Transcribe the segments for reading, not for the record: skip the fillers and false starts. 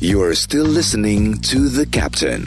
You're still listening to The Captain.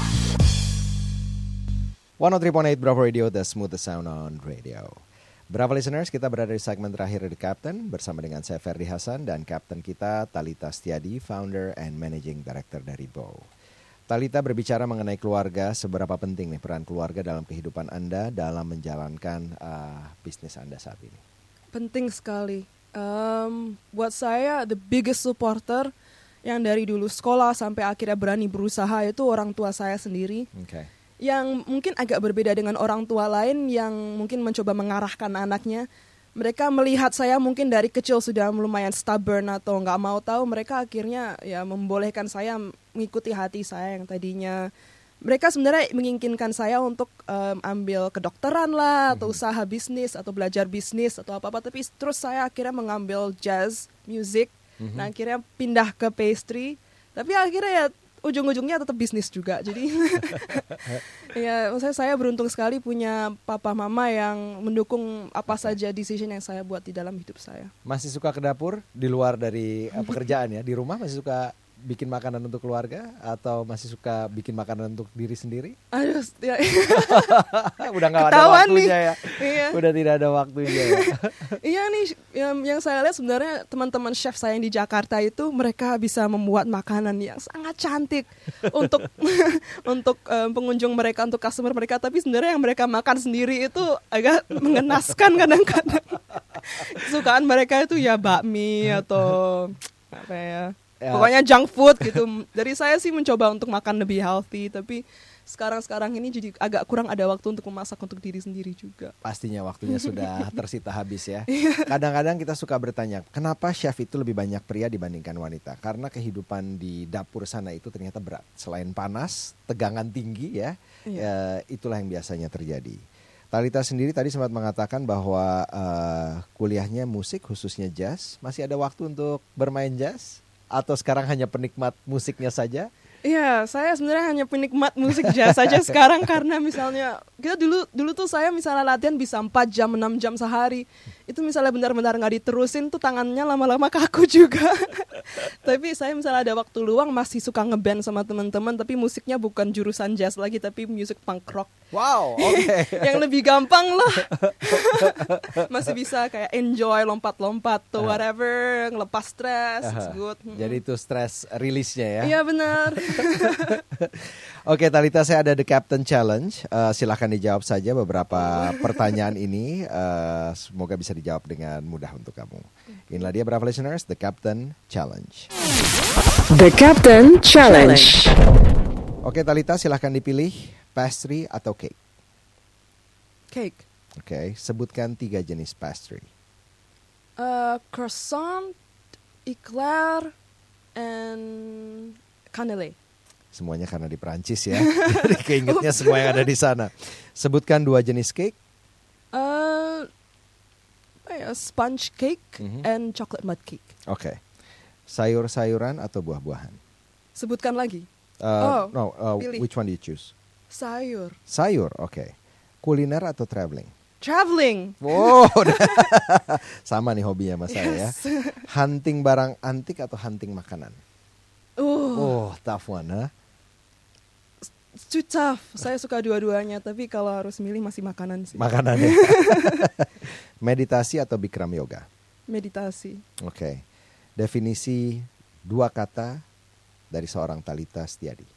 103.8 Bravo Radio, the smoothest sound on radio. Bravo listeners, kita berada di segmen terakhir The Captain bersama dengan saya Ferdi Hasan dan Captain kita Thalita Setiadi, founder and managing director dari Bow. Thalita berbicara mengenai keluarga, seberapa penting nih peran keluarga dalam kehidupan Anda dalam menjalankan bisnis Anda saat ini? Penting sekali. Buat saya, the biggest supporter yang dari dulu sekolah sampai akhirnya berani berusaha itu orang tua saya sendiri. Okay. Yang mungkin agak berbeda dengan orang tua lain yang mungkin mencoba mengarahkan anaknya. Mereka melihat saya mungkin dari kecil sudah lumayan stubborn atau nggak mau tahu. Mereka akhirnya ya membolehkan saya mengikuti hati saya yang tadinya. Mereka sebenarnya menginginkan saya untuk ambil kedokteran lah atau usaha bisnis atau belajar bisnis atau apa-apa. Tapi terus saya akhirnya mengambil jazz music. Nah akhirnya pindah ke pastry. Tapi akhirnya ya ujung-ujungnya tetap bisnis juga. Jadi ya maksudnya saya beruntung sekali punya papa mama yang mendukung apa saja decision yang saya buat di dalam hidup saya. Masih suka ke dapur di luar dari pekerjaan ya? Di rumah masih suka bikin makanan untuk keluarga atau masih suka bikin makanan untuk diri sendiri? Aduh, ya. Udah nggak ada Ketahuan waktunya nih. ya? Iya. Udah tidak ada waktunya ya? Iya nih, yang saya lihat sebenarnya teman-teman chef saya yang di Jakarta itu mereka bisa membuat makanan yang sangat cantik untuk untuk pengunjung mereka, untuk customer mereka. Tapi sebenarnya yang mereka makan sendiri itu agak mengenaskan kadang-kadang. Kesukaan mereka itu ya bakmi atau apa ya? Pokoknya junk food gitu. Dari saya sih mencoba untuk makan lebih healthy, tapi sekarang ini jadi agak kurang ada waktu untuk memasak untuk diri sendiri juga. Pastinya waktunya sudah tersita habis ya. Kadang-kadang kita suka bertanya, kenapa chef itu lebih banyak pria dibandingkan wanita? Karena kehidupan di dapur sana itu ternyata berat. Selain panas, tegangan tinggi ya, itulah yang biasanya terjadi. Thalita sendiri tadi sempat mengatakan bahwa kuliahnya musik, khususnya jazz. Masih ada waktu untuk bermain jazz? Atau sekarang hanya penikmat musiknya saja? Iya, saya sebenarnya hanya penikmat musik jazz saja sekarang karena misalnya kita dulu tuh saya misalnya latihan bisa 4 jam, 6 jam sehari. Itu misalnya benar-benar nggak diterusin tuh tangannya lama-lama kaku juga. Tapi saya misalnya ada waktu luang masih suka ngeband sama teman-teman, tapi musiknya bukan jurusan jazz lagi tapi musik punk rock. Wow, oke. Yang lebih gampang lah. Masih bisa kayak enjoy, lompat-lompat tuh whatever, ngelepas stres, it's good. Jadi itu stress release-nya ya? Iya benar. Oke Thalita, saya ada The Captain Challenge. Silahkan dijawab saja beberapa pertanyaan ini. Semoga bisa dijawab dengan mudah untuk kamu. Inilah dia Bravo Listeners, The Captain Challenge. The Captain Challenge. Oke Thalita, silahkan dipilih pastry atau cake. Cake. Oke, sebutkan 3 jenis pastry. Croissant, eclair, and cannelé. Semuanya karena di Perancis ya. Jadi keingetnya semua yang ada di sana. Sebutkan 2 jenis cake. Sponge cake and chocolate mud cake. Oke. Sayur-sayuran atau buah-buahan? Sebutkan lagi. Pilih. Which one do you choose? Sayur. Sayur, oke. Kuliner atau traveling? Traveling. Wow, sama nih hobinya sama saya ya. Yes. Hunting barang antik atau hunting makanan? Tough one, huh? Too tough. Saya suka dua-duanya, tapi kalau harus milih masih makanan sih. Makanan ya. Meditasi atau Bikram yoga? Meditasi. Oke. Definisi 2 kata dari seorang Thalita Setiadi.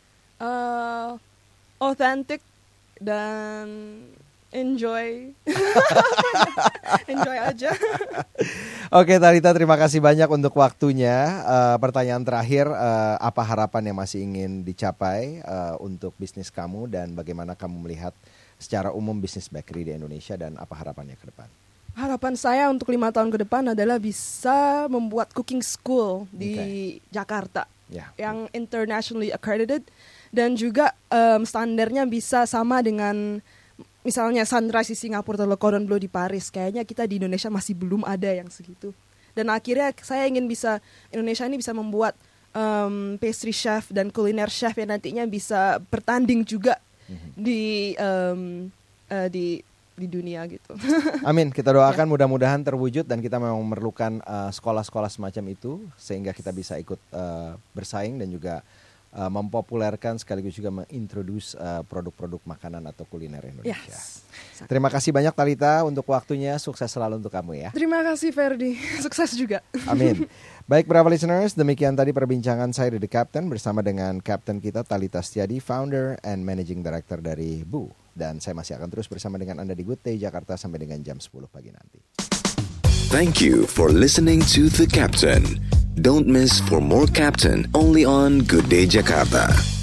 Authentic dan enjoy. Enjoy aja. Oke Thalita, terima kasih banyak untuk waktunya. Pertanyaan terakhir, apa harapan yang masih ingin dicapai untuk bisnis kamu dan bagaimana kamu melihat secara umum bisnis bakery di Indonesia dan apa harapannya ke depan? Harapan saya untuk 5 tahun ke depan adalah bisa membuat cooking school di Jakarta yang internationally accredited dan juga standarnya bisa sama dengan misalnya Sunrise di Singapura atau Le Cordon Bleu di Paris. Kayaknya kita di Indonesia masih belum ada yang segitu. Dan akhirnya saya ingin Indonesia ini bisa membuat pastry chef dan kuliner chef yang nantinya bisa bertanding juga di di dunia gitu. Amin, kita doakan mudah-mudahan terwujud dan kita memang memerlukan sekolah-sekolah semacam itu sehingga kita bisa ikut bersaing dan juga mempopulerkan sekaligus juga mengintroduce produk-produk makanan atau kuliner Indonesia. Yes. Terima kasih banyak Talitha untuk waktunya, sukses selalu untuk kamu ya. Terima kasih Ferdi, sukses juga. Amin. Baik bravo listeners, demikian tadi perbincangan saya di The Captain bersama dengan Captain kita Talitha Setiadi, Founder and Managing Director dari Bu. Dan saya masih akan terus bersama dengan Anda di Good Day Jakarta sampai dengan jam 10 pagi nanti. Thank you for listening to The Captain. Don't miss for more Captain only on Good Day Jakarta.